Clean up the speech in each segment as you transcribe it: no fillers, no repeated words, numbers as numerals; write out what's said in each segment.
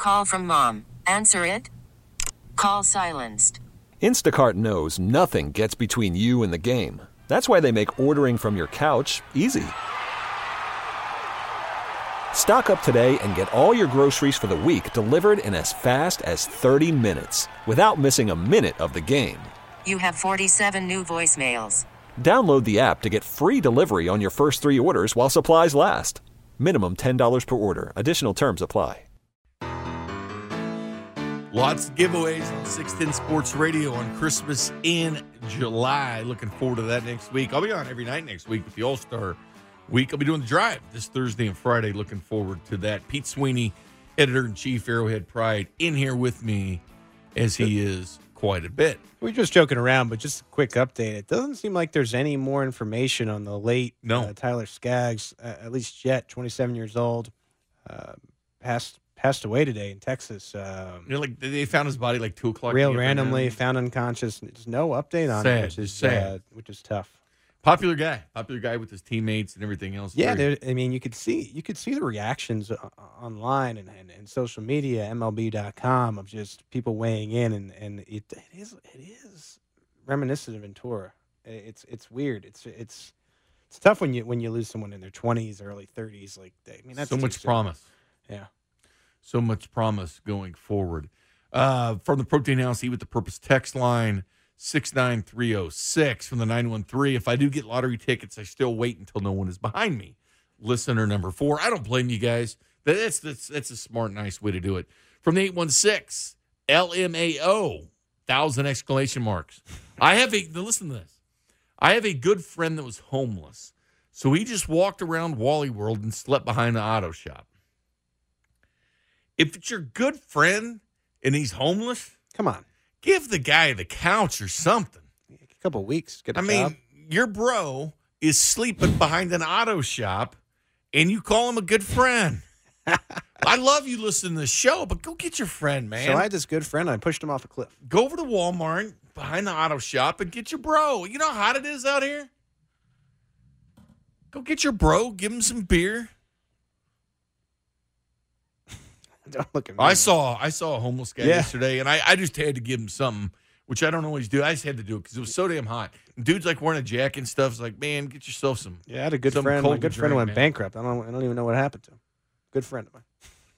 Call from mom. Answer it. Call silenced. Instacart knows nothing gets between you and the game. That's why they make ordering from your couch easy. Stock up today and get all your groceries for the week delivered in as fast as 30 minutes without missing a minute of the game. You have 47 new voicemails. Download the app to get free delivery on your first 3 orders while supplies last. Minimum $10 per order. Additional terms apply. Lots of giveaways on 610 Sports Radio on Christmas in July. Looking forward to that next week. I'll be on every night next week with the All-Star Week. I'll be doing the drive this Thursday and Friday. Looking forward to that. Pete Sweeney, editor-in-chief, Arrowhead Pride, in here with me as he is quite a bit. We're just joking around, but just a quick update. It doesn't seem like there's any more information on the late Tyler Skaggs, at least yet, 27 years old, passed away today in Texas. Like they found his body like 2 o'clock. Real randomly, found unconscious. There's no update on it, which is sad. Which is tough. Popular guy with his teammates and everything else. Yeah, you could see the reactions online and social media, MLB.com, of just people weighing in, and it is reminiscent of Ventura. It's weird. It's tough when you lose someone in their 20s, early 30s. That's so much promise. Yeah, so much promise going forward. From the Protein House, Eat with the Purpose text line. 69306 from the 913. If I do get lottery tickets, I still wait until no one is behind me. Listener number 4. I don't blame you guys. That's a smart, nice way to do it. From the 816, LMAO, 1,000 exclamation marks. Listen to this. I have a good friend that was homeless, so he just walked around Wally World and slept behind the auto shop. If it's your good friend and he's homeless, come on. Give the guy the couch or something. A couple of weeks. Get a job. Your bro is sleeping behind an auto shop, and you call him a good friend. I love you listening to the show, but go get your friend, man. So I had this good friend. I pushed him off a cliff. Go over to Walmart behind the auto shop and get your bro. You know how hot it is out here? Go get your bro. Give him some beer. Don't look at me. I saw a homeless guy yesterday, and I just had to give him something, which I don't always do. I just had to do it because it was so damn hot. And dude's like wearing a jacket and stuff. It's like, man, get yourself some. Yeah, I had a good friend. My good friend went bankrupt. I don't even know what happened to him. Good friend of mine.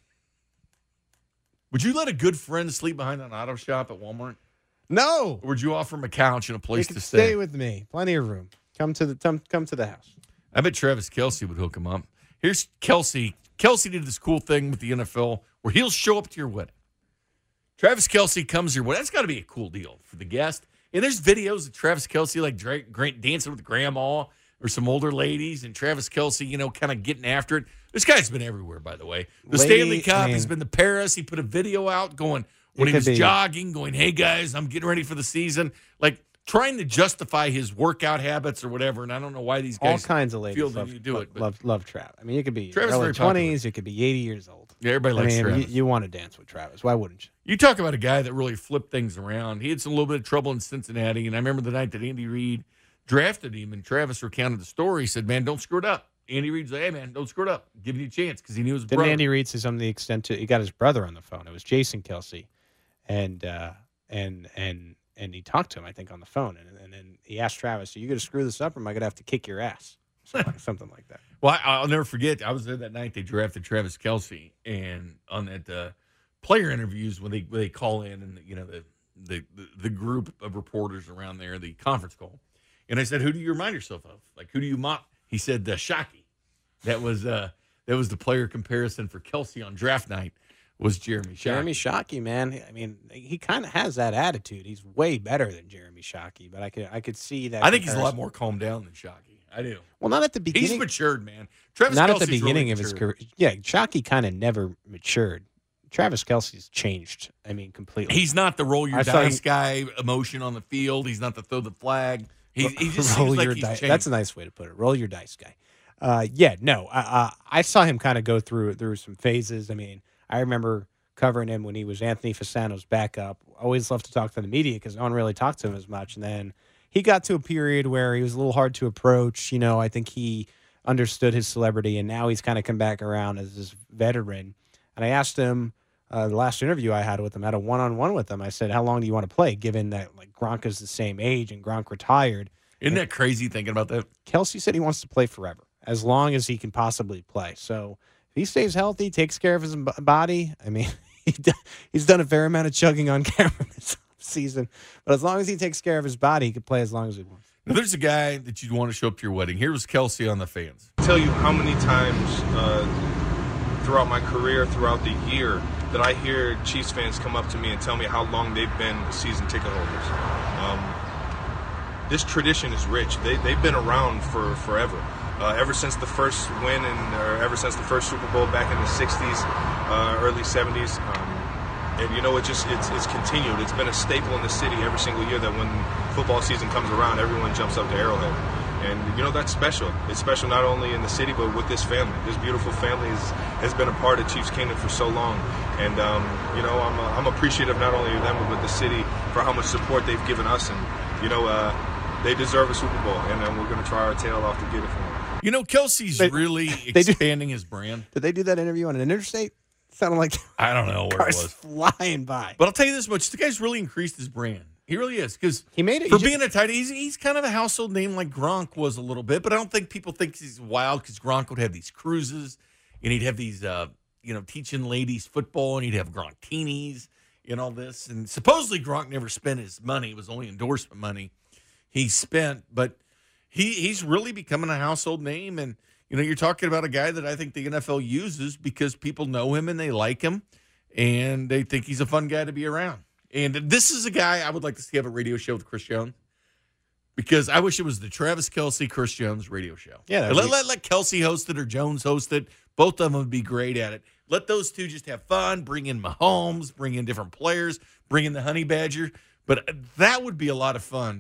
Would you let a good friend sleep behind an auto shop at Walmart? No. Or would you offer him a couch and a place to stay with me? Plenty of room. Come to the house. I bet Travis Kelce would hook him up. Here's Kelce. Kelce did this cool thing with the NFL where he'll show up to your wedding. Travis Kelce comes to your wedding. That's got to be a cool deal for the guest. And there's videos of Travis Kelce like dancing with grandma or some older ladies, and Travis Kelce, kind of getting after it. This guy's been everywhere, by the way. The Stanley Cup, he's been to Paris. He put a video out going when he was jogging, going, "Hey guys, I'm getting ready for the season." Like trying to justify his workout habits or whatever. And I don't know why these guys all kinds of ladies feel that you do it. But love Travis. I mean, you could be Travis early 20s, you could be 80 years old. Yeah, everybody likes Travis. You want to dance with Travis. Why wouldn't you? You talk about a guy that really flipped things around. He had a little bit of trouble in Cincinnati, and I remember the night that Andy Reid drafted him, and Travis recounted the story. He said, "Man, don't screw it up." Andy Reid's like, "Hey, man, don't screw it up. Give you a chance," because he knew his brother. Didn't Andy Reid say something to the extent to he got his brother on the phone? It was Jason Kelce, and he talked to him, I think, on the phone, and then he asked Travis, "Are you going to screw this up, or am I going to have to kick your ass?" Something like that. Well, I'll never forget. I was there that night they drafted Travis Kelce, and on that player interviews when they call in, and the group of reporters around there, the conference call, and I said, "Who do you remind yourself of? Like, who do you mock?" He said, Shockey. That was the player comparison for Kelce on draft night. Was Jeremy Shockey. Jeremy Shockey, man. I mean, he kind of has that attitude. He's way better than Jeremy Shockey, but I could see that. I think he's a lot more calmed down than Shockey. I do. Well, not at the beginning. He's matured, man. Travis not Kelce's at the beginning really of his career. Yeah, Shockey kind of never matured. Travis Kelce's changed. I mean, completely. He's not the roll your dice guy, emotion on the field. He's not the throw the flag. He just seems like he's changed. That's a nice way to put it. Roll your dice guy. I saw him kind of go through some phases. I mean, I remember covering him when he was Anthony Fasano's backup. Always loved to talk to the media because no one really talked to him as much. And then he got to a period where he was a little hard to approach. I think he understood his celebrity, and now he's kind of come back around as this veteran. And I asked him the last interview I had with him, I had a one-on-one with him. I said, how long do you want to play, given that like Gronk is the same age and Gronk retired? Isn't that crazy thinking about that? Kelsey said he wants to play forever, as long as he can possibly play. So if he stays healthy, takes care of his body, I mean, he's done a fair amount of chugging on camera this season. But as long as he takes care of his body, he can play as long as he wants. Now, there's a guy that you'd want to show up to your wedding. Here was Kelsey on the Fans. Tell you how many times throughout my career, throughout the year, that I hear Chiefs fans come up to me and tell me how long they've been season ticket holders. This tradition is rich. They've been around for forever. Ever since the first win or ever since the first Super Bowl back in the 60s, early 70s. And, you know, it's continued. It's been a staple in the city every single year that when football season comes around, everyone jumps up to Arrowhead. And, you know, that's special. It's special not only in the city, but with this family. This beautiful family has been a part of Chiefs Kingdom for so long. And, you know, I'm appreciative not only of them, but the city for how much support they've given us. And, you know, they deserve a Super Bowl, and we're going to try our tail off to get it for them. You know, Kelsey's really expanding his brand. Did they do that interview on an interstate? Sounded like I don't know where it was. Flying by. But I'll tell you this much. The guy's really increased his brand. He really is. Because he made it for being a tight end, he's kind of a household name like Gronk was a little bit. But I don't think people think he's wild because Gronk would have these cruises and he'd have these, teaching ladies football and he'd have Gronktinis and all this. And supposedly Gronk never spent his money. It was only endorsement money he spent. But he's really becoming a household name. And, you know, you're talking about a guy that I think the NFL uses because people know him and they like him and they think he's a fun guy to be around. And this is a guy I would like to see have a radio show with Chris Jones because I wish it was the Travis Kelce, Chris Jones radio show. Yeah, let Kelce host it or Jones host it. Both of them would be great at it. Let those two just have fun, bring in Mahomes, bring in different players, bring in the Honey Badger. But that would be a lot of fun,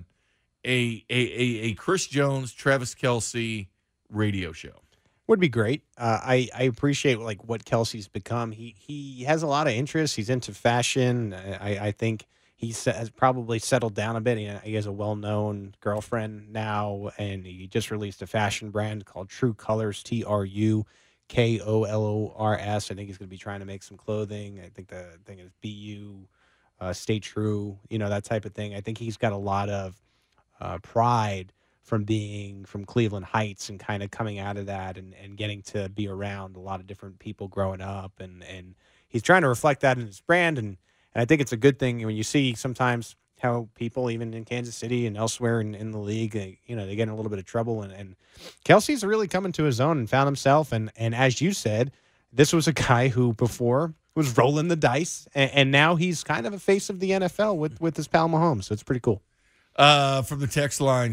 a Chris Jones, Travis Kelce radio show. Would be great. I appreciate like what Kelsey's become. He has a lot of interests. He's into fashion. I think he has probably settled down a bit. He has a well-known girlfriend now, and he just released a fashion brand called True Colors, TruKolors. I think he's going to be trying to make some clothing. I think the thing is BU, Stay True, that type of thing. I think he's got a lot of pride from being from Cleveland Heights and kind of coming out of that and getting to be around a lot of different people growing up. And he's trying to reflect that in his brand. And I think it's a good thing when you see sometimes how people, even in Kansas City and elsewhere in the league, they get in a little bit of trouble. And Kelsey's really coming to his own and found himself. And as you said, this was a guy who before was rolling the dice. And now he's kind of a face of the NFL with his pal Mahomes. So it's pretty cool. From the text line,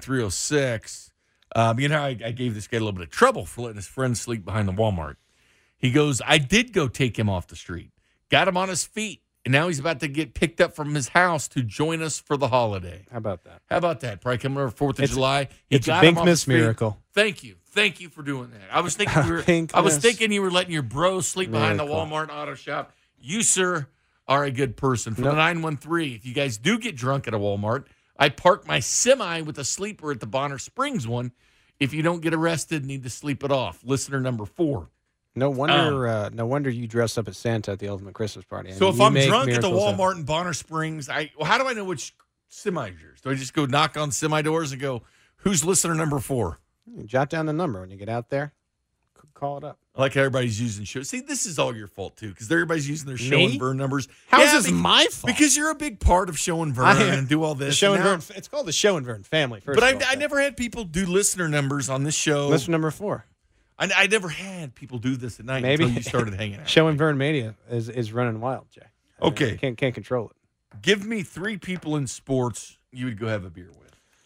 69306, I gave this guy a little bit of trouble for letting his friend sleep behind the Walmart. He goes, I did go take him off the street, got him on his feet, and now he's about to get picked up from his house to join us for the holiday. How about that? Probably coming over 4th of July. It's a big miss miracle. Thank you for doing that. I was thinking you were letting your bro sleep behind the Walmart auto shop. You, sir, are a good person. For the 913, if you guys do get drunk at a Walmart, I park my semi with a sleeper at the Bonner Springs one. If you don't get arrested, need to sleep it off. Listener number 4. No wonder you dress up as Santa at the Ultimate Christmas Party. So if I'm drunk at the Walmart in Bonner Springs, how do I know which semi is yours? Do I just go knock on semi doors and go, who's listener number 4? You jot down the number when you get out there. Call it up. I like how everybody's using show. See, this is all your fault, too, because everybody's using their show and burn numbers. How is this my fault? Because you're a big part of Show and Vern and do all this. Show and Vern. It's called the Show and Vern family, first But of all. I never had people do listener numbers on this show. Listener number 4. I never had people do this at night Maybe until you started hanging out. Show and Vern Mania is running wild, Jay. Okay. Can't control it. Give me 3 people in sports you would go have a beer with.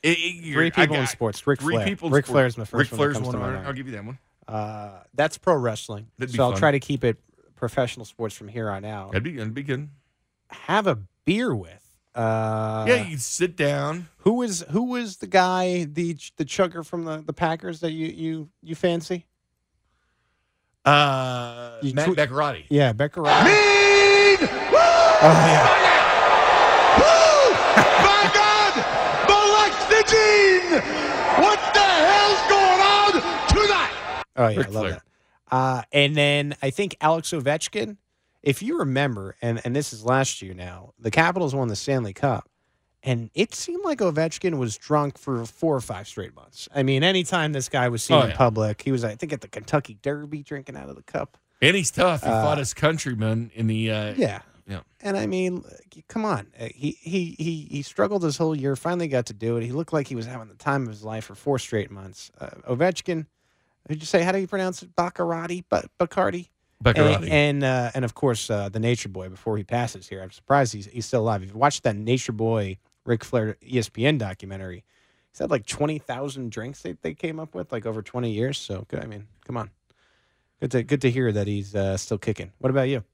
3 people in sports. Ric Flair. Ric Flair's my first one. Ric Flair's one. I'll give you that one. That's pro wrestling. So I'll try to keep it professional sports from here on out. That'd be good. Have a beer with. You sit down. Who was the guy, the chugger from the Packers that you fancy? Matt Beccarotti. Yeah, Beccarotti. Oh yeah. My God! Balextigene! What the hell's going on tonight? Oh, yeah, Ric I love Flair. that. And then I think Alex Ovechkin if you remember, and this is last year now, the Capitals won the Stanley Cup, and it seemed like Ovechkin was drunk for 4 or 5 straight months. I mean, anytime this guy was seen in public, he was, I think, at the Kentucky Derby drinking out of the cup. And he's tough. He fought his countrymen in the Yeah. And I mean, come on. He struggled his whole year, finally got to do it. He looked like he was having the time of his life for 4 straight months. Ovechkin, did you say, how do you pronounce it? Bacardi? Bacardi? Bacardi. And of course, the Nature Boy, before he passes here. I'm surprised he's still alive. If you watched that Nature Boy Ric Flair ESPN documentary, he's had like 20,000 drinks they came up with, like over 20 years. So, I mean, come on. Good to hear that he's still kicking. What about you?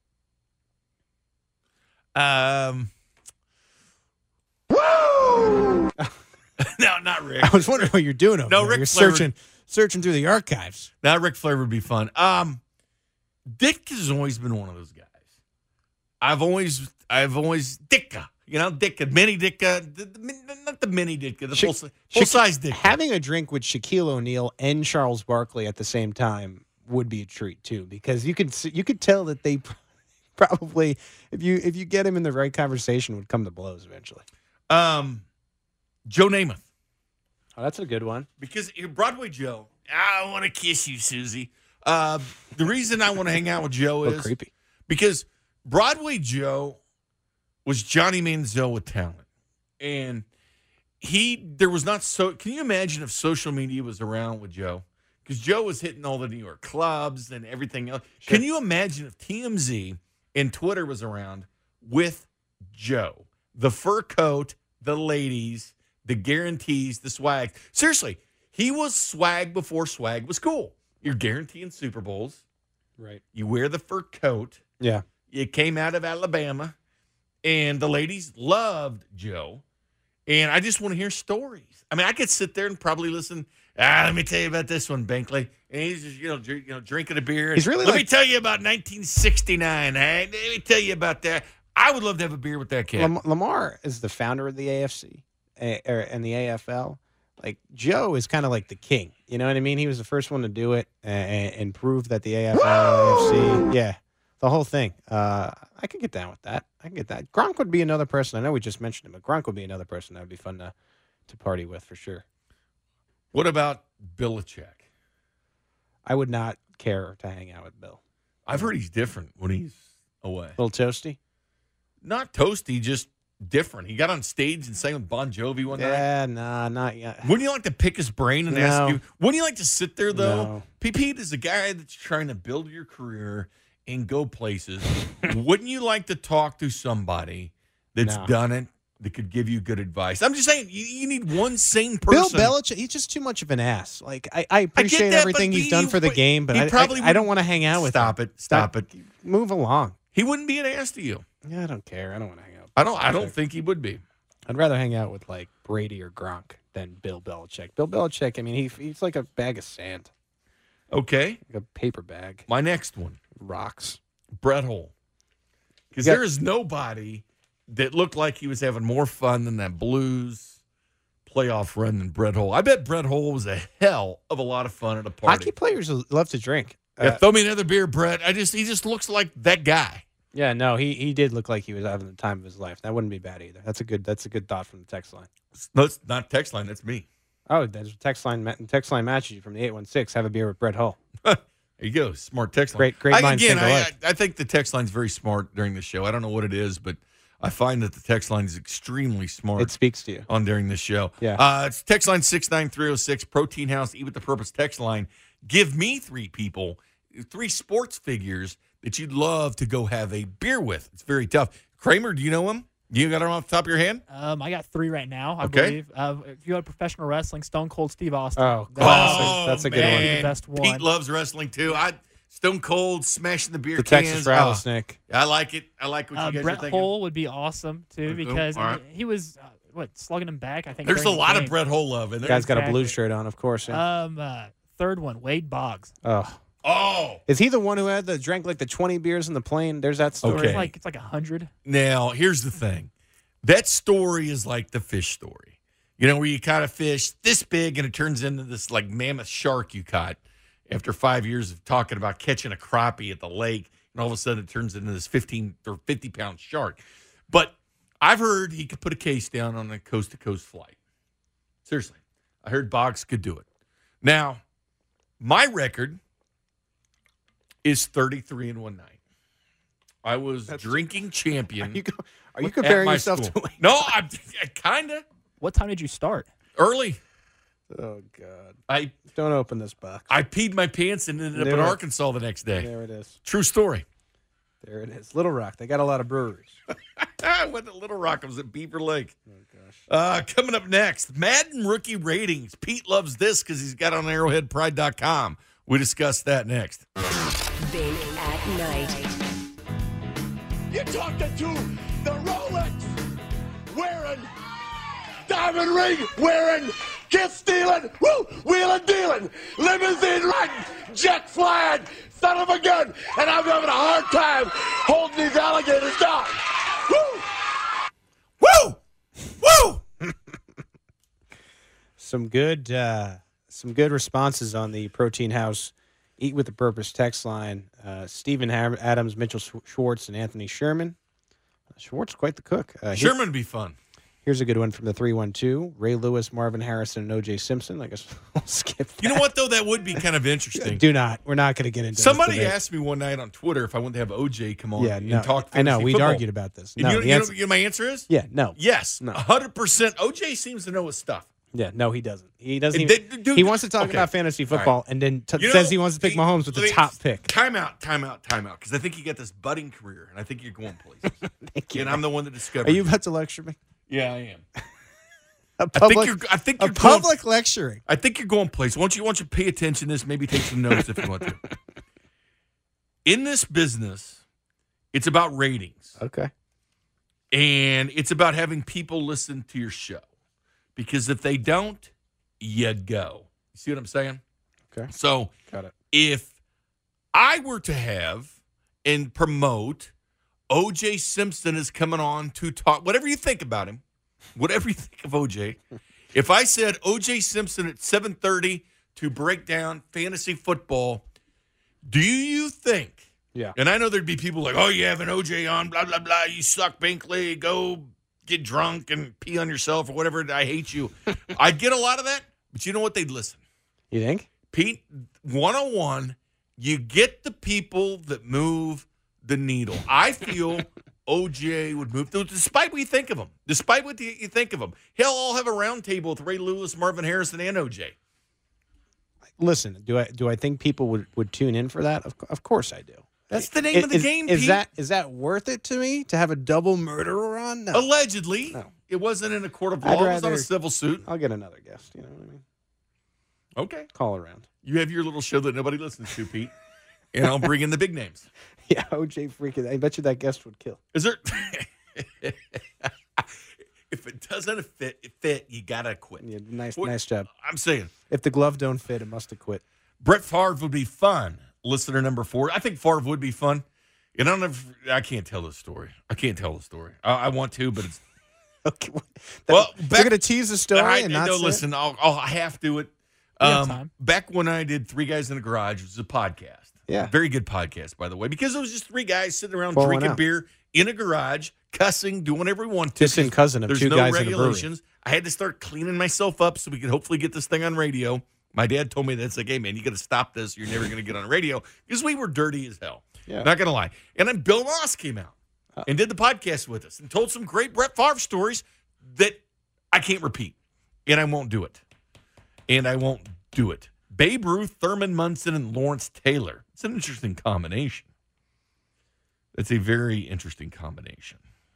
No, not Rick. I was wondering what you're doing over there. Ric You're Flair searching through the archives. Now, Ric Flair would be fun. Dick has always been one of those guys. I've always Dicka, Dicka, mini Dicka, not the mini Dicka, the full size Dicka. Having a drink with Shaquille O'Neal and Charles Barkley at the same time would be a treat too, because you could tell that they probably, if you get him in the right conversation, would come to blows eventually. Joe Namath. Oh, that's a good one. Because Broadway Joe, I want to kiss you, Susie. The reason I want to hang out with Joe is creepy. Because Broadway Joe was Johnny Manziel with talent. And there was not so, can you imagine if social media was around with Joe? Because Joe was hitting all the New York clubs and everything else. Sure. Can you imagine if TMZ and Twitter was around with Joe? The fur coat, the ladies, the guarantees, the swag. Seriously, he was swag before swag was cool. You're guaranteeing Super Bowls. Right. You wear the fur coat. Yeah. It came out of Alabama. And the ladies loved Joe. And I just want to hear stories. I mean, I could sit there and probably listen. Let me tell you about this one, Bankley. And he's just, drinking a beer. He's really let me tell you about 1969. Let me tell you about that. I would love to have a beer with that kid. Lamar is the founder of the AFC and the AFL. Like, Joe is kind of like the king. You know what I mean? He was the first one to do it and prove that the AFL, AFC, yeah, the whole thing. I could get down with that. I can get that. Gronk would be another person. I know we just mentioned him, but Gronk would be another person that would be fun to party with for sure. What about Belichick? I would not care to hang out with Bill. I've heard he's different when he's away. A little toasty? Not toasty, just different. He got on stage and sang with Bon Jovi one night. Yeah, nah, not yet. Wouldn't you like to pick his brain and ask you? Wouldn't you like to sit there, though? No. Pete is a guy that's trying to build your career and go places. Wouldn't you like to talk to somebody that's done it, that could give you good advice? I'm just saying, you need one sane person. Bill Belichick, he's just too much of an ass. Like, I appreciate everything he's done for the game, but I don't want to hang out with him. Stop it. Move along. He wouldn't be an ass to you. Yeah, I don't care. I don't want to hang out. I don't think he would be. I'd rather hang out with like Brady or Gronk than Bill Belichick. Bill Belichick, I mean, he's like a bag of sand. Okay. Like a paper bag. My next one. Rocks. Brett Hull. Because there is nobody that looked like he was having more fun than that Blues playoff run than Brett Hull. I bet Brett Hull was a hell of a lot of fun at a party. Hockey players love to drink. Throw me another beer, Brett. He just looks like that guy. Yeah, no, he did look like he was having the time of his life. That wouldn't be bad either. That's a good thought from the text line. No, it's not text line. That's me. Oh, there's a text line matches you from the 816. Have a beer with Brett Hull. There you go. Smart text line. Great minds think alike. I think the text line's very smart during the show. I don't know what it is, but I find that the text line is extremely smart. It speaks to you. On during this show. Yeah. It's text line 69306, Protein House, Eat with the Purpose text line. Give me 3 sports figures that you'd love to go have a beer with. It's very tough. Kramer, do you know him? You got him off the top of your head? I got 3 right now, I Okay. believe. If you had professional wrestling, Stone Cold Steve Austin. Oh, that's a good one. The best one. Pete loves wrestling, too. Stone Cold smashing the beer The cans. Texas Rattlesnake. I like it. I like what you guys are Brett thinking. Hull would be awesome, too, because all right. he was, slugging him back, I think. There's a during the lot game. of Brett Hull love in there. Guy's got a blue Exactly. shirt on, of course. Yeah. Third one, Wade Boggs. Oh. Is he the one who drank like the 20 beers in the plane? There's that story. Okay. It's like 100. Now, here's the thing. That story is like the fish story. Where you caught a fish this big and it turns into this like mammoth shark you caught after 5 years of talking about catching a crappie at the lake and all of a sudden it turns into this 15 or 50-pound shark. But I've heard he could put a case down on a coast-to-coast flight. Seriously. I heard Boggs could do it. Now, my record is 33 in one night. I was drinking champion. Are you comparing at my yourself school. to? No, I kind of What time did you start? early. Oh God! I Don't open this box. peed my pants and ended up in There. Arkansas the next day. There it is. True story. There it is. Little Rock. They got a lot of breweries. I went to Little Rock. I was at Beaver Lake. Oh gosh. Coming up next, Madden rookie ratings. Pete loves this because he's got it on arrowheadpride.com. We discuss that next. Bink at night. You're talking to the Rolex wearing, diamond ring wearing, kiss stealing, woo, wheeling dealing, limousine riding, jet flying, son of a gun, and I'm having a hard time holding these alligators down. Woo! Woo! Some good responses on the Protein House Eat with a Purpose text line. Stephen Adams, Mitchell Schwartz, and Anthony Sherman. Schwartz, quite the cook. Sherman would be fun. Here's a good one from the 312. Ray Lewis, Marvin Harrison, and O.J. Simpson. I guess we'll skip that. You know what, though? That would be kind of interesting. Do not. We're not going to get into Somebody this debate. asked me one night on Twitter if I wanted to have OJ come on Yeah, and no. talk I know. fantasy We'd football. argued about this. And No, you the know answer- what my answer is? Yeah, no. Yes. No. 100%. OJ seems to know his stuff. Yeah, no, he doesn't. He doesn't And even. dude, he wants to talk okay. about fantasy All right. football and then You know, says he wants to pick Mahomes with the top pick. Time out. Because I think you got this budding career, and I think you're going places. Thank you. And I'm the one that discovered Are you it. about to lecture me? Yeah, I am. A I think you're public lecturing. I think you're going places. Why don't you pay attention to this? Maybe take some notes if you want to. In this business, it's about ratings. Okay. And it's about having people listen to your show. Because if they don't, you go. You see what I'm saying? Okay. So Got it. if I were to have and promote O.J. Simpson is coming on to talk, whatever you think about him, whatever you think of O.J., if I said O.J. Simpson at 7:30 to break down fantasy football, do you think, Yeah. and I know there'd be people like, oh, you have an O.J. on, blah, blah, blah, you suck, Binkley, go get drunk and pee on yourself or whatever, I hate you. I'd get a lot of that, but you know what? They'd listen. You think? Pete, 101, you get the people that move the needle. I feel OJ would move, despite what you think of him. Despite what you think of him. He'll all have a round table with Ray Lewis, Marvin Harrison, and OJ. Listen, do I think people would tune in for that? Of course I do. That's the name of the game, is Pete. Is that worth it to me to have a double murderer on? No. Allegedly. No. It wasn't in a court of I'd law. It was on a rather- civil suit. I'll get another guest. You know what I mean? Okay. Call around. You have your little show that nobody listens to, Pete. And I'll bring in the big names. Yeah, OJ freaking. I bet you that guest would kill. Is there... If it doesn't fit, you got to quit. Yeah, nice What- job. I'm saying. If the glove don't fit, it must have quit. Brett Favre would be fun. Listener number 4. I think Favre would be fun. And I can't tell the story. I want to, but it's. Okay. Well, you're back- going to tease the story and not no, say it? listen, I'll have to it. We have time. Back when I did 3 Guys in the Garage, it was a podcast. Yeah. Very good podcast, by the way, because it was just 3 guys sitting around Pour one drinking out. beer in a garage, cussing, doing whatever we want to. Distant cousin of There's 2 no guys in a brewery. regulations. I had to start cleaning myself up so we could hopefully get this thing on radio. My dad told me that's like, hey, man, you got to stop this. You're never going to get on radio because we were dirty as hell. Yeah. Not going to lie. And then Bill Moss came out and did the podcast with us and told some great Brett Favre stories that I can't repeat. And I won't do it. Babe Ruth, Thurman Munson, and Lawrence Taylor. It's an interesting combination. It's a very interesting combination.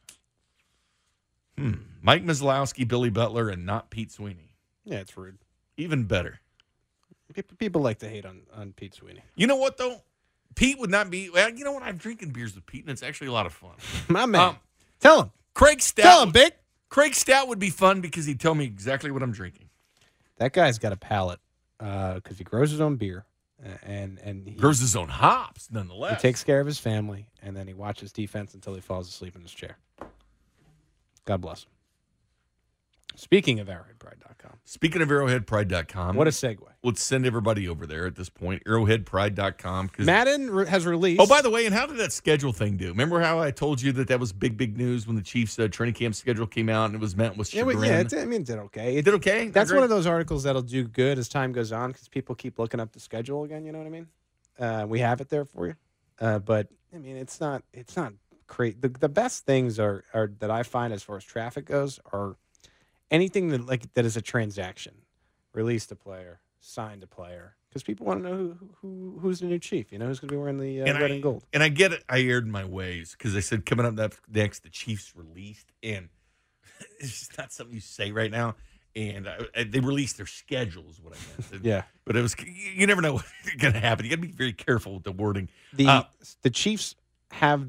Mike Maslowski, Billy Butler, and not Pete Sweeney. Yeah, it's rude. Even better. People like to hate on Pete Sweeney. You know what, though? Pete would not be... Well, you know what? I'm drinking beers with Pete, and it's actually a lot of fun. My man. Um, Tell him. Craig Stout... Tell him, Big. Craig Stout would be fun because he'd tell me exactly what I'm drinking. That guy's got a palate because he grows his own beer and he Grows his own hops, He nonetheless. takes care of his family, and then he watches defense until he falls asleep in his chair. God bless him. Speaking of ArrowheadPride.com. Speaking of ArrowheadPride.com. What a segue. Let's send everybody over there at this point. ArrowheadPride.com. Madden has released. Oh, by the way, and how did that schedule thing do? Remember how I told you that was big news when the Chiefs training camp schedule came out and it was met with chagrin? it did okay. It did okay? That's one of those articles that'll do good as time goes on because people keep looking up the schedule again. You know what I mean? We have it there for you. But, I mean, it's not great. The best things are that I find as far as traffic goes are anything that is a transaction. Released a player, signed a player, because people want to know who's the new Chief. You know, who's going to be wearing the red and gold. And I get it. I aired my ways because I said coming up next, the Chiefs released, and it's just not something you say right now. And they released their schedule is what I meant. Yeah, but it was you never know what's going to happen. You got to be very careful with the wording. The Chiefs have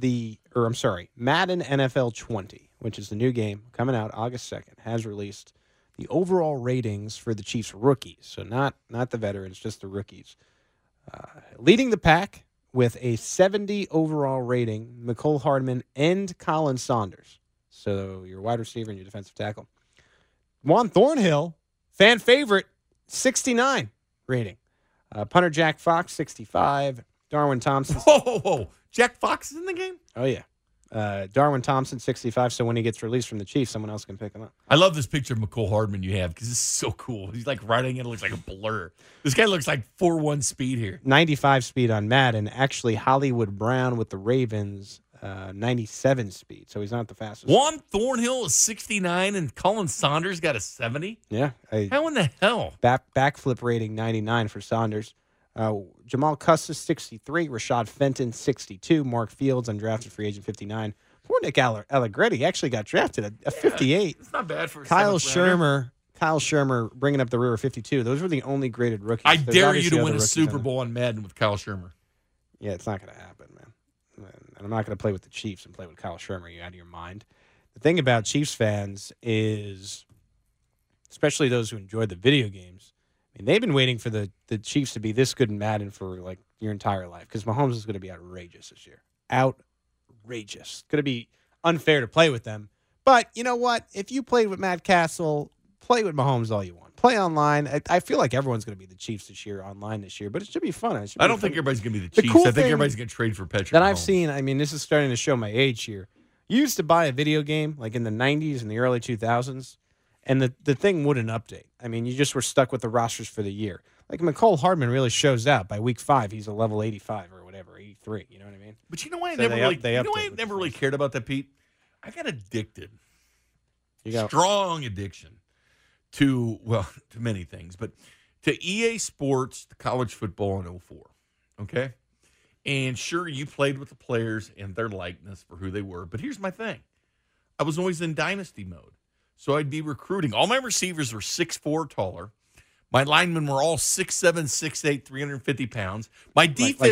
Madden NFL 20, which is the new game coming out August 2nd, has released the overall ratings for the Chiefs rookies. So not the veterans, just the rookies. Leading the pack with a 70 overall rating, Mecole Hardman and Colin Saunders. So your wide receiver and your defensive tackle. Juan Thornhill, fan favorite, 69 rating. Punter Jack Fox, 65. Darwin Thompson. Whoa. Jack Fox is in the game? Oh, yeah. Darwin Thompson, 65. So when he gets released from the Chiefs, someone else can pick him up. I love this picture of Mecole Hardman you have because it's so cool. He's like riding it. It looks like a blur. This guy looks like 4.1 speed here. 95 speed on Madden. Actually, Hollywood Brown with the Ravens, 97 speed. So he's not the fastest. Juan Thornhill is 69 and Colin Saunders got a 70? Yeah. How in the hell? Backflip rating, 99 for Saunders. Jamal Custis, 63. Rashad Fenton, 62. Mark Fields, undrafted free agent, 59. Poor Nick Allegretti actually got drafted at 58. It's not bad for a Kyle seventh-rounder. Shurmur bringing up the rear, 52. Those were the only graded rookies. I There's dare you obviously to other win a rookies Super in Bowl on Madden with Kyle Shurmur. Yeah, it's not going to happen, man. And I'm not going to play with the Chiefs and play with Kyle Shurmur. You're out of your mind. The thing about Chiefs fans is, especially those who enjoy the video games, I mean, they've been waiting for the Chiefs to be this good in Madden for like your entire life because Mahomes is going to be outrageous this year. Outrageous. It's going to be unfair to play with them. But you know what? If you played with Matt Castle, play with Mahomes all you want. Play online. I feel like everyone's going to be the Chiefs this year, online this year, but it should be fun. I don't think everybody's going to be the Chiefs. I think everybody's going to trade for Patrick that Mahomes. I've seen, I mean, this is starting to show my age here. You used to buy a video game like in the 90s and the early 2000s, and the thing wouldn't update. I mean, you just were stuck with the rosters for the year. Like Mecole Hardman really shows out. By week 5, he's a level 85 or whatever, 83. You know what I mean? But you know why I So never really cared about that, Pete? I got addicted. You got strong addiction to many things, but to EA Sports, the college football in 04. Okay? And sure, you played with the players and their likeness for who they were, but here's my thing. I was always in dynasty mode. So I'd be recruiting. All my receivers were 6'4" taller. My linemen were all 6'7", 6'8", 350 pounds. My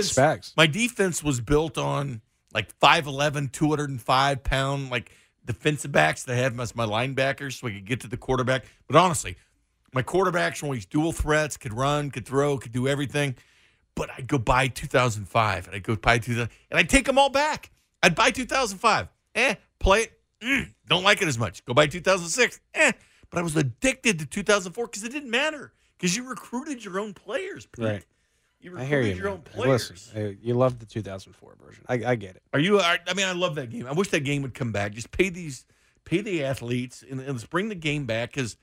defense was built on like 5'11", 205-pound like defensive backs that I had as my linebackers so I could get to the quarterback. But honestly, my quarterbacks were always dual threats, could run, could throw, could do everything. But I'd go buy 2005, and I'd go buy 2000, and I'd take them all back. I'd buy 2005. Play it. Don't like it as much. Go buy 2006. But I was addicted to 2004 because it didn't matter because you recruited your own players, Pete. Right. You I hear recruited you. your own players. Listen, you love the 2004 version. I get it. I love that game. I wish that game would come back. Just pay the athletes and let's bring the game back because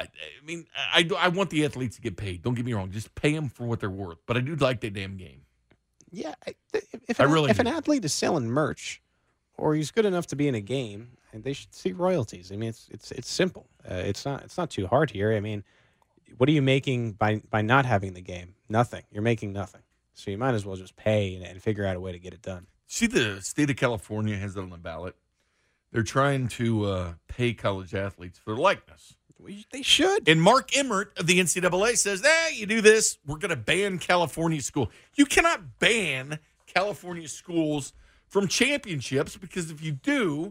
I want the athletes to get paid. Don't get me wrong. Just pay them for what they're worth. But I do like that damn game. Yeah. If I really an do. athlete is selling merch or he's good enough to be in a game, and they should see royalties. I mean, it's simple. It's not too hard here. I mean, what are you making by not having the game? Nothing. You're making nothing. So you might as well just pay and figure out a way to get it done. See, the state of California has that on the ballot. They're trying to pay college athletes for their likeness. They should. And Mark Emmert of the NCAA says, you do this, we're going to ban California school. You cannot ban California schools from championships because if you do,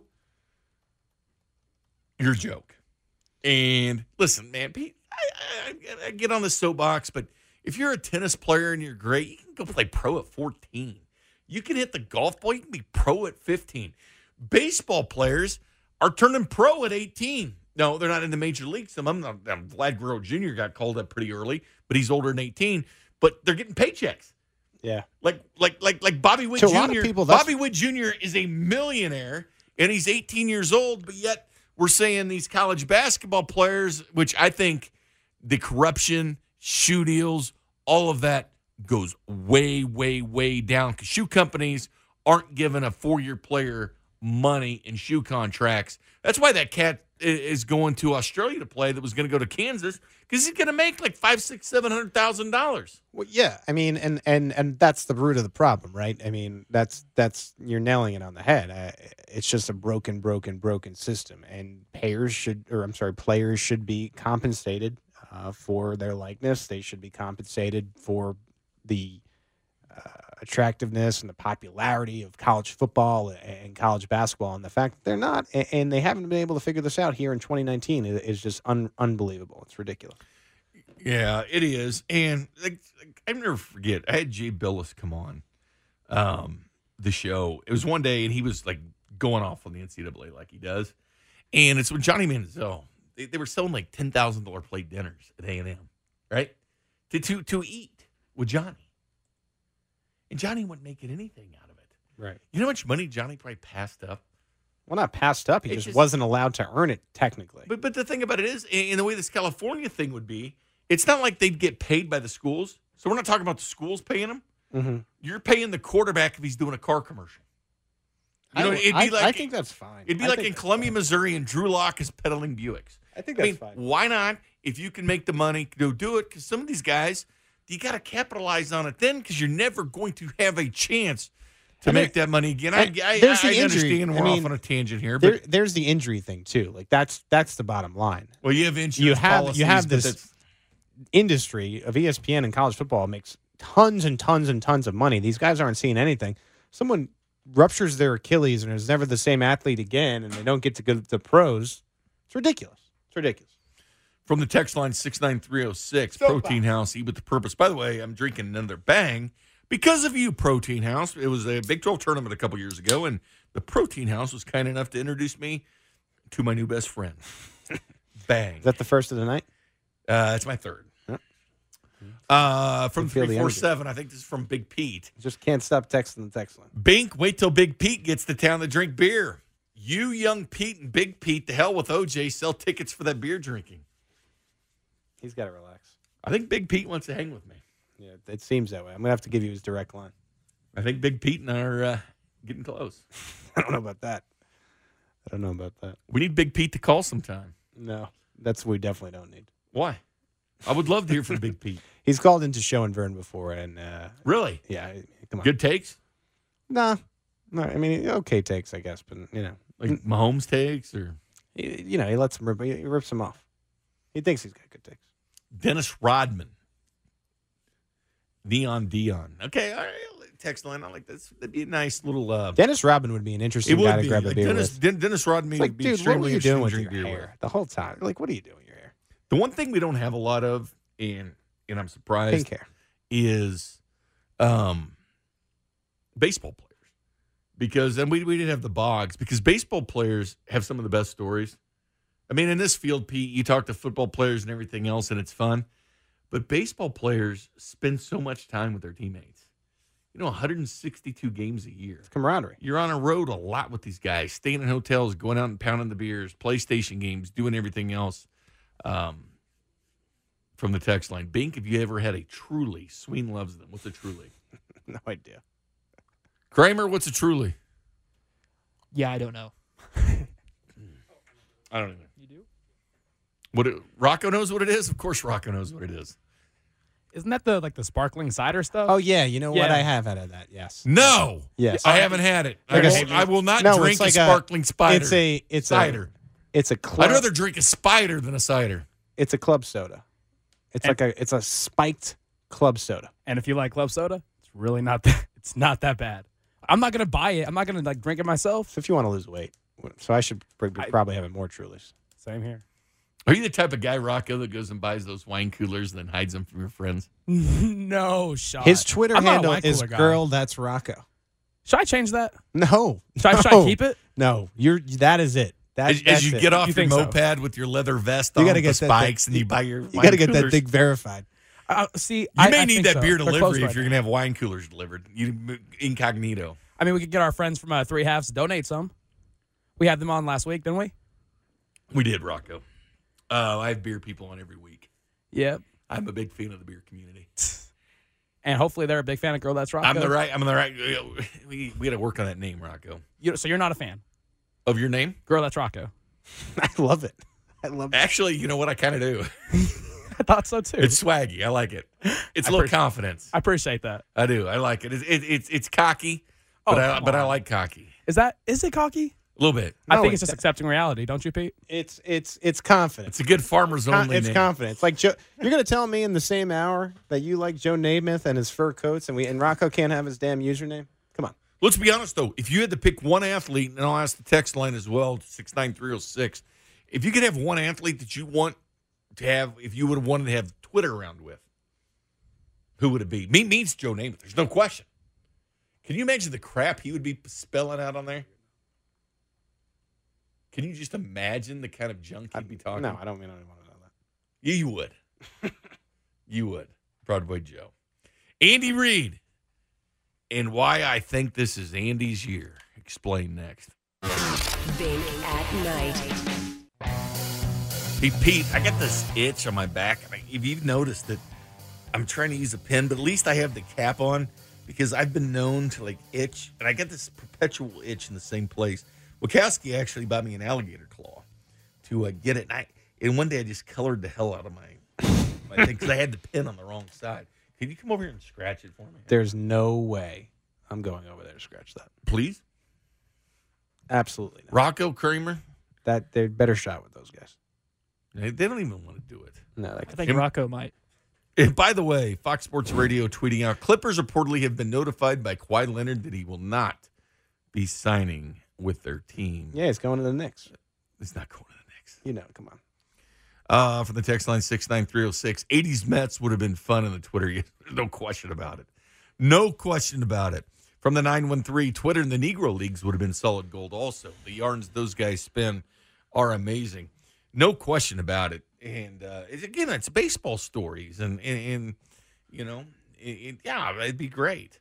you're a joke. And listen, man, Pete, I get on the soapbox, but if you're a tennis player and you're great, you can go play pro at 14. You can hit the golf ball. You can be pro at 15. Baseball players are turning pro at 18. No, they're not in the major leagues. Some of them, Vlad Guerrero Jr. got called up pretty early, but he's older than 18. But they're getting paychecks. Yeah. Like Bobby Witt To Jr. a lot of people, that's- Bobby Witt Jr. is a millionaire, and he's 18 years old, but yet we're saying these college basketball players, which I think the corruption, shoe deals, all of that goes way, way, way down because shoe companies aren't giving a 4-year player money in shoe contracts. That's why that cat is going to Australia to play that was going to go to Kansas because he's going to make like $500,000-$700,000. Well, yeah, I mean, and that's the root of the problem, right? I mean, that's you're nailing it on the head. It's just a broken system, and players should be compensated for their likeness. They should be compensated for the attractiveness and the popularity of college football and college basketball, and the fact that they're not, and they haven't been able to figure this out here in 2019 is just unbelievable. It's ridiculous. Yeah, it is. And I never forget, I had Jay Billis come on the show. It was one day, and he was like going off on the NCAA like he does. And it's when Johnny Manziel, they were selling like $10,000 plate dinners at A&M, right? To eat with Johnny. And Johnny wasn't making anything out of it. Right. You know how much money Johnny probably passed up? Well, not passed up. He just wasn't allowed to earn it technically. But the thing about it is, in the way this California thing would be, it's not like they'd get paid by the schools. So we're not talking about the schools paying them. Mm-hmm. You're paying the quarterback if he's doing a car commercial. You know, I think that's fine. It'd be like in Columbia, Missouri, and Drew Lock is peddling Buicks. I think that's fine. Why not? If you can make the money, go do it. Because some of these guys, you got to capitalize on it then because you're never going to have a chance to make that money again. I understand we're off on a tangent here. But there's the injury thing, too. Like, that's the bottom line. Well, you have insurance policies. You have this industry of ESPN and college football makes tons and tons and tons of money. These guys aren't seeing anything. Someone ruptures their Achilles and is never the same athlete again, and they don't get to go to the pros. It's ridiculous. It's ridiculous. From the text line 69306, Protein House, eat with the purpose. By the way, I'm drinking another Bang because of you, Protein House. It was a Big 12 tournament a couple years ago, and the Protein House was kind enough to introduce me to my new best friend, Bang. Is that the first of the night? It's my third. From 347, I think this is from Big Pete. Just can't stop texting the text line. Bink, wait till Big Pete gets to town to drink beer. You, Young Pete, and Big Pete, to hell with OJ, sell tickets for that beer drinking. He's got to relax. I think Big Pete wants to hang with me. Yeah, it seems that way. I'm going to have to give you his direct line. I think Big Pete and I are getting close. I don't know about that. We need Big Pete to call sometime. No, that's what we definitely don't need. Why? I would love to hear from Big Pete. He's called into Show and Vern before, and really, yeah, come on, good takes. Nah, no, I mean okay takes, I guess, but like Mahomes takes, or he lets him he rips him off. He thinks he's got good takes. Dennis Rodman, Neon Dion. Okay, all right. Text line. I like this. That'd be a nice little. Dennis Rodman would be an interesting guy to grab a beer with. Dennis Rodman would be dude, extremely what were you doing with interesting your to drink hair the whole time? Like, what are you doing with your hair? The one thing we don't have a lot of, and I'm surprised, Pink hair, is baseball players. Because, and we didn't have the Boggs, because baseball players have some of the best stories. I mean, in this field, Pete, you talk to football players and everything else, and it's fun. But baseball players spend so much time with their teammates. 162 games a year. It's camaraderie. You're on a road a lot with these guys, staying in hotels, going out and pounding the beers, PlayStation games, doing everything else. From the text line, Bink, have you ever had a Truly? Sween loves them. What's a Truly? No idea. Kramer, what's a Truly? Yeah, I don't know. I don't even. You do? Rocco knows what it is? Of course Rocco knows what it is. Isn't that the sparkling cider stuff? Oh, yeah. You know what? I have had that, yes. No. Yes. I haven't had it. I will not drink a sparkling spider. It's cider. It's a club. I'd rather drink a spider than a cider. It's a club soda. It's a spiked club soda. And if you like club soda, it's really not that. It's not that bad. I'm not gonna buy it. I'm not gonna drink it myself. So if you want to lose weight, so I should probably have it more Trulies. Same here. Are you the type of guy, Rocco, that goes and buys those wine coolers and then hides them from your friends? No shot. His Twitter handle is Girl That's Rocco. Should I change that? No. Should I keep it? No. That is it. As you it. get off You your think so? moped with your leather vest You on, gotta the get that spikes, thing- and you buy your You got to get that coolers. thing verified. See, You I may need think that so. beer They're delivery closed if right you're now. going to have wine coolers delivered. Incognito. I mean, we could get our friends from Three Halves to donate some. We had them on last week, didn't we? We did, Rocco. I have beer people on every week. Yep. I'm a big fan of the beer community. And hopefully they're a big fan of Girl That's Rocco. I'm the right. We got to work on that name, Rocco. So you're not a fan. Of your name? Girl That's Rocco. I love it. I love it. Actually, you know what? I kind of do. I thought so too. It's swaggy. I like it. It's a little confidence. I appreciate that. I do. I like it. It's cocky, Oh, but I come on. like cocky Is it cocky? a little bit. I No, think it's it's just accepting reality, don't you, Pete? It's confidence. It's a good farmer's only It's name. confidence. Like Joe, you're going to tell me in the same hour that you like Joe Namath and his fur coats, and Rocco can't have his damn username. Come on. Let's be honest, though. If you had to pick one athlete, and I'll ask the text line as well, 69306, if you could have one athlete that you want to have, if you would have wanted to have Twitter around with, who would it be? Me means Joe Namath. There's no question. Can you imagine the crap he would be spelling out on there? Can you just imagine the kind of junk he'd be talking? No, I don't want to know that. Yeah, you would. You would. Broadway Joe. Andy Reid. And why I think this is Andy's year. Explain next. Bing at night. Hey, Pete, I got this itch on my back. If you've noticed that I'm trying to use a pen, but at least I have the cap on because I've been known to itch, and I get this perpetual itch in the same place. Wachowski actually bought me an alligator claw to get it. And one day I just colored the hell out of my thing because I had the pen on the wrong side. Can you come over here and scratch it for me? There's no way I'm going over there to scratch that. Please? Absolutely not. Rocco Kramer? That they're better shot with those guys. They don't even want to do it. No, I think Rocco might. And by the way, Fox Sports Radio tweeting out, Clippers reportedly have been notified by Kawhi Leonard that he will not be signing with their team. Yeah, he's going to the Knicks. He's not going to the Knicks. You know, come on. From the text line 69306, 80s Mets would have been fun in the Twitter. No question about it. No question about it. From the 913, Twitter and the Negro Leagues would have been solid gold also. The yarns those guys spin are amazing. No question about it. And, it's baseball stories. And you know, yeah, it'd be great.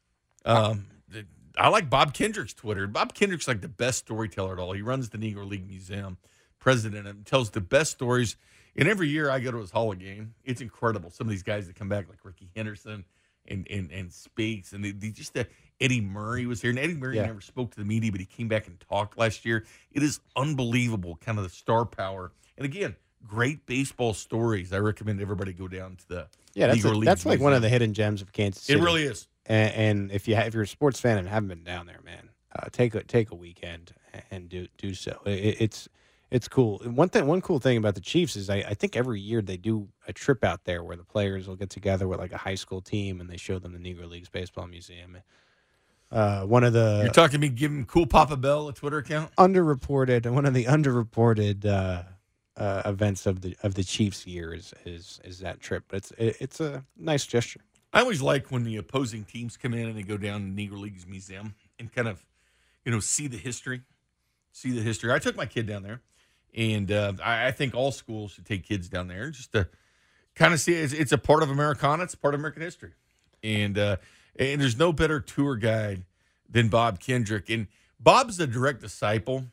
I like Bob Kendrick's Twitter. Bob Kendrick's like the best storyteller at all. He runs the Negro League Museum, president, and tells the best stories. And every year I go to his Hall of Game. It's incredible. Some of these guys that come back, like Ricky Henderson and speaks. And they just Eddie Murray was here. And Eddie Murray never spoke to the media, but he came back and talked last year. It is unbelievable, kind of the star power. And again, great baseball stories. I recommend everybody go down to the Negro League. That's like one of the hidden gems of Kansas City. It really is. And if you're a sports fan and haven't been down there, man, take a weekend and do so. It's cool. One cool thing about the Chiefs is I think every year they do a trip out there where the players will get together with like a high school team and they show them the Negro Leagues Baseball Museum. You're talking to me giving Cool Papa Bell a Twitter account? One of the underreported events of the Chiefs year is that trip. But it's a nice gesture. I always like when the opposing teams come in and they go down to Negro Leagues Museum and kind of, see the history. I took my kid down there, and I think all schools should take kids down there just to kind of see it's a part of Americana. It's a part of American history. And there's no better tour guide than Bob Kendrick. And Bob's a direct disciple,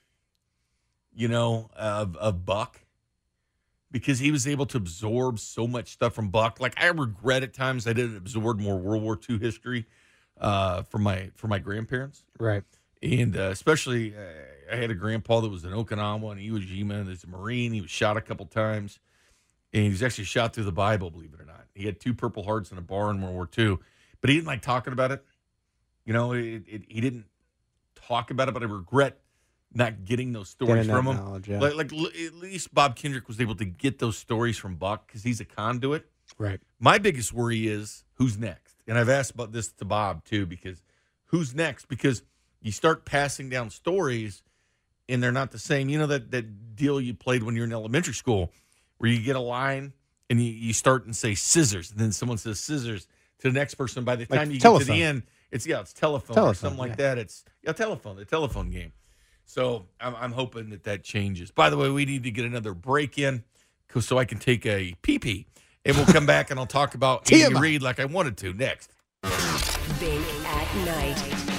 of Buck, because he was able to absorb so much stuff from Buck. Like, I regret at times I didn't absorb more World War II history for my grandparents. Right. And especially, I had a grandpa that was in Okinawa and Iwo Jima. There's a Marine. He was shot a couple times. And he was actually shot through the Bible, believe it or not. He had 2 Purple Hearts in a bar in World War II. But he didn't like talking about it. He didn't talk about it, but I regret not getting those stories from him. Knowledge, yeah. Like at least Bob Kendrick was able to get those stories from Buck because he's a conduit. Right. My biggest worry is who's next. And I've asked about this to Bob, too, because who's next? Because you start passing down stories, and they're not the same. You know that deal you played when you were in elementary school where you get a line, and you start and say scissors, and then someone says scissors to the next person. By the time you get to the end, it's telephone or something like that. It's the telephone game. So I'm hoping that changes. By the way, we need to get another break in so I can take a pee-pee. And we'll come back and I'll talk about Andy Reid like I wanted to next. Bing at Night.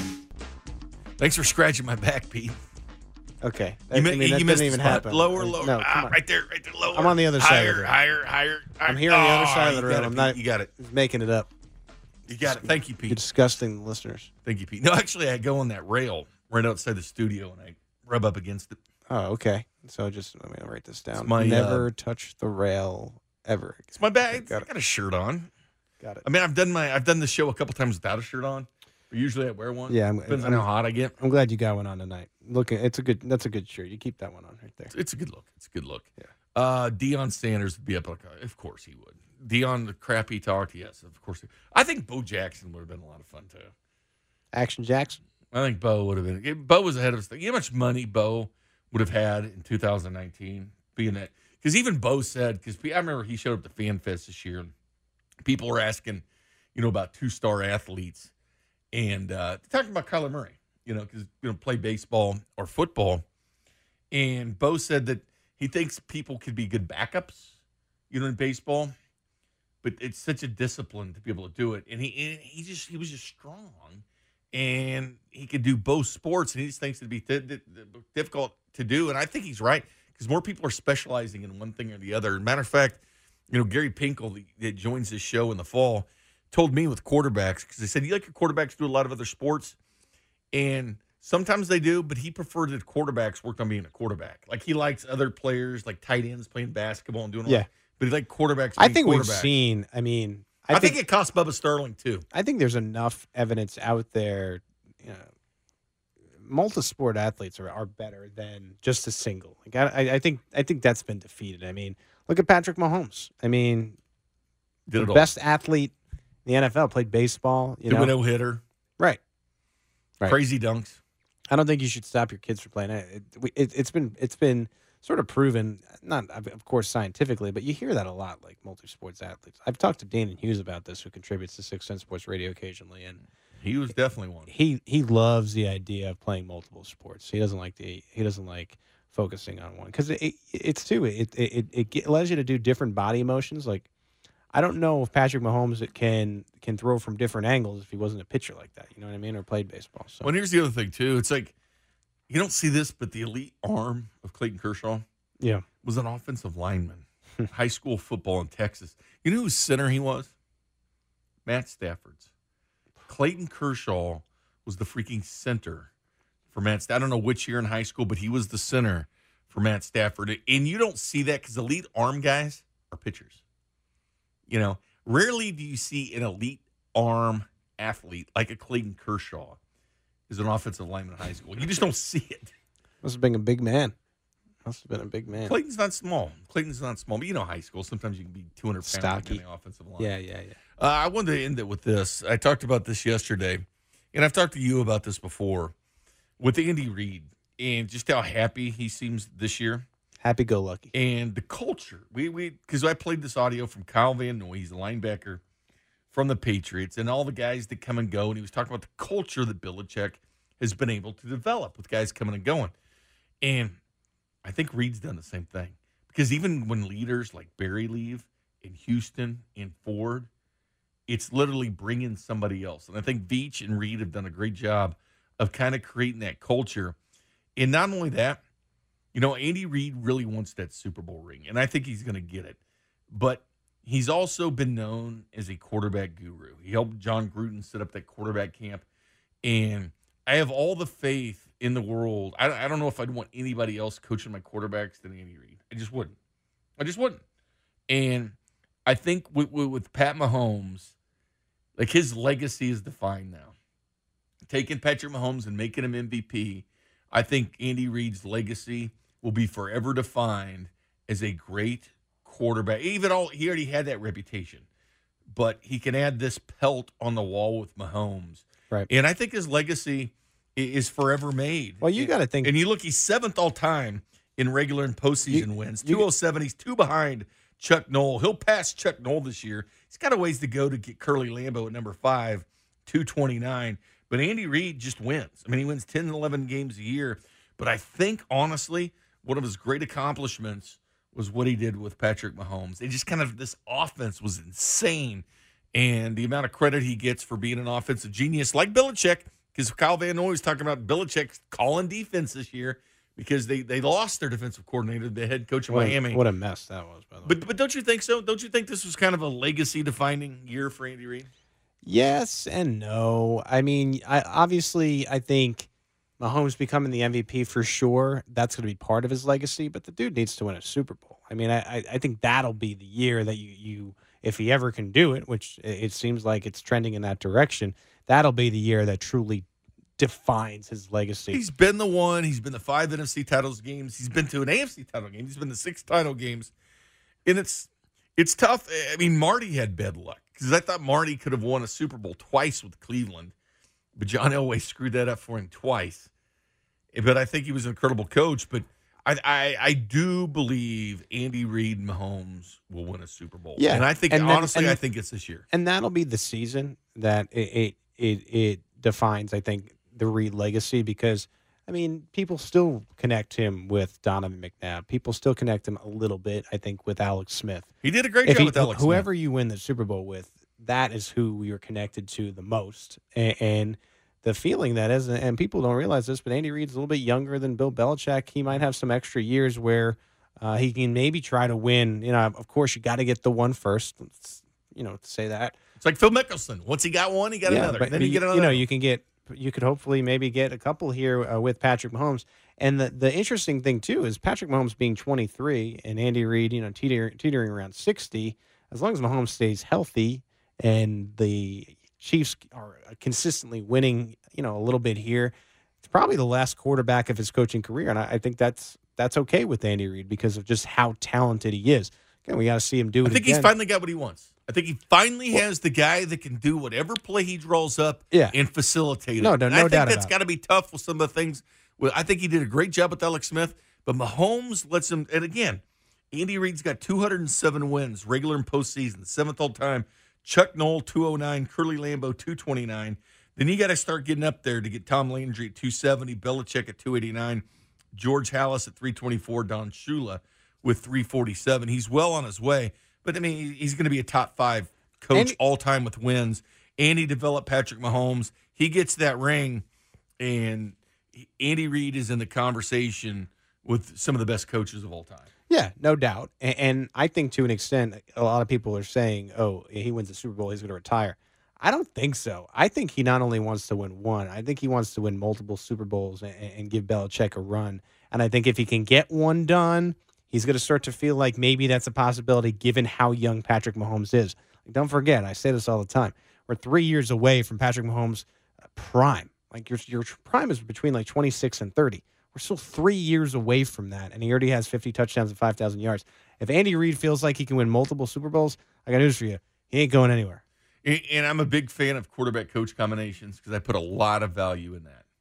Thanks for scratching my back, Pete. Okay. You that missed didn't even happen. Lower. No, come on. Right there, lower. I'm on the other side of the room. Higher. I'm here on the other side of the room. I'm not. You got it. Making it up. You got it. Thank you, You're Pete. disgusting the listeners. Thank you, Pete. No, actually, I go on that rail right outside the studio and I rub up against it. Oh, okay. So just let me write this down. It's my, Never touch the rail ever. It's my bag. Got I got a shirt on. Got it. I mean, I've done the show a couple times without a shirt on. Usually I wear one. Yeah, Depends on how hot I get. I'm glad you got one on tonight. That's a good shirt. You keep that one on right there. It's a good look. It's a good look. Yeah. Deion Sanders would be up. Of course he would. Deion, the crap he talked. Yes, of course. I think Bo Jackson would have been a lot of fun too. Action Jackson. I think Bo would have been. Bo was ahead of us. You know how much money Bo would have had in 2019 being that? Because even Bo said, because I remember he showed up to Fan Fest this year, and people were asking, about 2-star athletes, and talking about Kyler Murray, because play baseball or football, and Bo said that he thinks people could be good backups, in baseball, but it's such a discipline to be able to do it, and he was just strong, and he could do both sports, and he just thinks it'd be difficult to do, and I think he's right. Because more people are specializing in one thing or the other. Matter of fact, Gary Pinkel, that joins this show in the fall, told me with quarterbacks, because they said, you like your quarterbacks do a lot of other sports? And sometimes they do, but he preferred that quarterbacks worked on being a quarterback. Like he likes other players, like tight ends playing basketball and doing all that. But he liked quarterbacks being I think we've seen, I think it cost Bubba Sterling too. I think there's enough evidence out there, multi-sport athletes are better than just a single. Like I think that's been defeated. Look at Patrick Mahomes. The best athlete in the NFL, played baseball. Did a no-hitter. Right. Crazy dunks. I don't think you should stop your kids from playing. It's been sort of proven, not of course scientifically, but you hear that a lot, like multi-sports athletes. I've talked to Danon Hughes about this, who contributes to 6 Sense Sports Radio occasionally, and he was definitely one. He loves the idea of playing multiple sports. He doesn't like focusing on one, because it allows you to do different body emotions. Like, I don't know if Patrick Mahomes can throw from different angles if he wasn't a pitcher like that. You know what I mean? Or played baseball. So. Well, and here's the other thing too. It's like you don't see this, but the elite arm of Clayton Kershaw, was an offensive lineman, high school football in Texas. You know whose center he was? Matt Stafford's. Clayton Kershaw was the freaking center for Matt Stafford. I don't know which year in high school, but he was the center for Matt Stafford. And you don't see that because elite arm guys are pitchers. Rarely do you see an elite arm athlete like a Clayton Kershaw as an offensive lineman in high school. You just don't see it. Must have been a big man. Clayton's not small. But high school, sometimes you can be 200 pounds stocky on the offensive line. Yeah. I wanted to end it with this. I talked about this yesterday, and I've talked to you about this before, with Andy Reid and just how happy he seems this year. Happy-go-lucky. And the culture. Because I played this audio from Kyle Van Noy, he's a linebacker from the Patriots, and all the guys that come and go, and he was talking about the culture that Belichick has been able to develop with guys coming and going. And I think Reid's done the same thing. Because even when leaders like Barry leave in Houston and Ford, it's literally bringing somebody else. And I think Veach and Reid have done a great job of kind of creating that culture. And not only that, Andy Reid really wants that Super Bowl ring, and I think he's going to get it. But he's also been known as a quarterback guru. He helped John Gruden set up that quarterback camp, and I have all the faith in the world. I don't know if I'd want anybody else coaching my quarterbacks than Andy Reid. I just wouldn't. And I think with Pat Mahomes, like, his legacy is defined now. Taking Patrick Mahomes and making him MVP, I think Andy Reid's legacy will be forever defined as a great quarterback. He already had that reputation, but he can add this pelt on the wall with Mahomes. Right. And I think his legacy is forever made. Well, you got to think. And you look, he's 7th all time in regular and postseason wins. 207. He's 2 behind Chuck Noll. He'll pass Chuck Noll this year. He's got a ways to go to get Curly Lambeau at number 5, 229. But Andy Reid just wins. He wins 10 and 11 games a year. But I think, honestly, one of his great accomplishments was what he did with Patrick Mahomes. It just kind of, this offense was insane. And the amount of credit he gets for being an offensive genius, like Belichick, because Kyle Van Noy was talking about Belichick calling defense this year because they lost their defensive coordinator, the head coach of Miami. What a mess that was, by the way. But don't you think so? Don't you think this was kind of a legacy-defining year for Andy Reid? Yes and no. I mean, I think Mahomes becoming the MVP for sure, that's going to be part of his legacy, but the dude needs to win a Super Bowl. I mean, I think that'll be the year that you if he ever can do it, which it seems like it's trending in that direction, that'll be the year that truly defines his legacy. He's been the one. He's been the 5 NFC titles games. He's been to an AFC title game. He's been to 6 title games. And it's tough. I mean, Marty had bad luck because I thought Marty could have won a Super Bowl twice with Cleveland, but John Elway screwed that up for him twice. But I think he was an incredible coach. But I do believe Andy Reid and Mahomes will win a Super Bowl. Yeah, and I think I think it's this year. And that'll be the season that it defines, I think, the Reid legacy, because I mean, people still connect him with Donovan McNabb. People still connect him a little bit, I think, with Alex Smith. He did a great job with Alex Smith. Whoever you win the Super Bowl with, that is who you're connected to the most. And the feeling that is, and people don't realize this, but Andy Reid's a little bit younger than Bill Belichick. He might have some extra years where he can maybe try to win. You know, of course, you got to get the one first. You know, to say that. It's like Phil Mickelson. Once he got one, he got another. Then you get another. You know, you could hopefully maybe get a couple here with Patrick Mahomes. And the interesting thing, too, is Patrick Mahomes being 23 and Andy Reid, you know, teetering around 60, as long as Mahomes stays healthy and the Chiefs are consistently winning, you know, a little bit here, it's probably the last quarterback of his coaching career. And I think that's okay with Andy Reid because of just how talented he is. Again, we got to see him do it I think again. he's finally got what he wants. I think he finally has the guy that can do whatever play he draws up and facilitate it. No and doubt I think about that's it. got to be tough with some of the things. Well, I think he did a great job with Alex Smith, but Mahomes lets him. And again, Andy Reid's got 207 wins, regular and postseason, 7th all time. Chuck Noll, 209. Curly Lambeau, 229. Then you got to start getting up there to get Tom Landry at 270, Belichick at 289, George Halas at 324, Don Shula with 347. He's well on his way. But, I mean, he's going to be a top 5 coach all time with wins. And he developed Patrick Mahomes. He gets that ring, and Andy Reid is in the conversation with some of the best coaches of all time. Yeah, no doubt. And I think to an extent, a lot of people are saying, oh, he wins the Super Bowl, he's going to retire. I don't think so. I think he not only wants to win one, I think he wants to win multiple Super Bowls and give Belichick a run. And I think if he can get one done, he's going to start to feel like maybe that's a possibility given how young Patrick Mahomes is. Like, don't forget, I say this all the time, we're 3 years away from Patrick Mahomes' prime. Like your prime is between like 26 and 30. We're still 3 years away from that, and he already has 50 touchdowns and 5,000 yards. If Andy Reid feels like he can win multiple Super Bowls, I got news for you. He ain't going anywhere. And I'm a big fan of quarterback-coach combinations because I put a lot of value in that.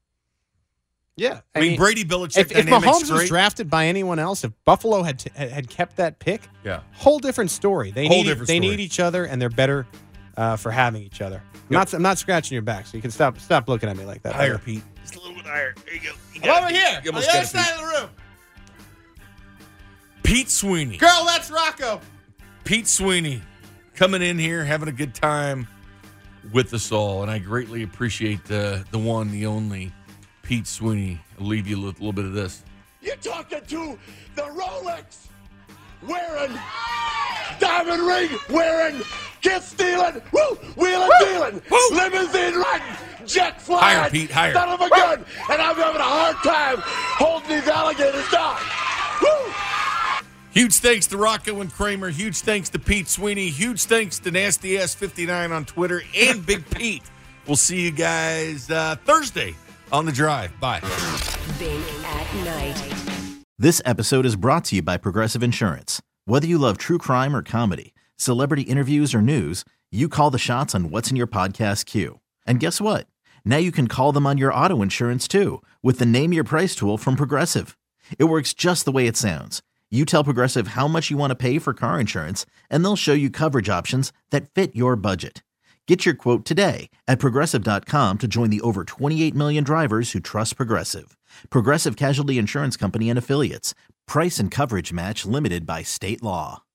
Yeah. I mean, Brady Belichick if Mahomes was drafted by anyone else, if Buffalo had kept that pick, whole different story. They need each other, and they're better for having each other. I'm not scratching your back, so you can stop looking at me like that. Higher, Pete. Just a little bit higher. There you go. I'm over here, on the other side of the room. Pete Sweeney. Girl, that's Rocco. Pete Sweeney coming in here, having a good time with us all, and I greatly appreciate the one, the only Pete Sweeney. I'll leave you with a little bit of this. You're talking to the Rolex wearing, diamond ring wearing, kiss stealing, wheeling dealing, limousine riding, jet flying, higher, Pete, higher. Son of a gun, and I'm having a hard time holding these alligators down. Woo! Huge thanks to Rocco and Kramer. Huge thanks to Pete Sweeney. Huge thanks to Nasty Ass 59 on Twitter and Big Pete. We'll see you guys Thursday on The Drive. Bye. Bing at night. This episode is brought to you by Progressive Insurance. Whether you love true crime or comedy, celebrity interviews or news, you call the shots on what's in your podcast queue. And guess what? Now you can call them on your auto insurance too with the Name Your Price tool from Progressive. It works just the way it sounds. You tell Progressive how much you want to pay for car insurance, and they'll show you coverage options that fit your budget. Get your quote today at Progressive.com to join the over 28 million drivers who trust Progressive. Progressive Casualty Insurance Company and Affiliates. Price and coverage match limited by state law.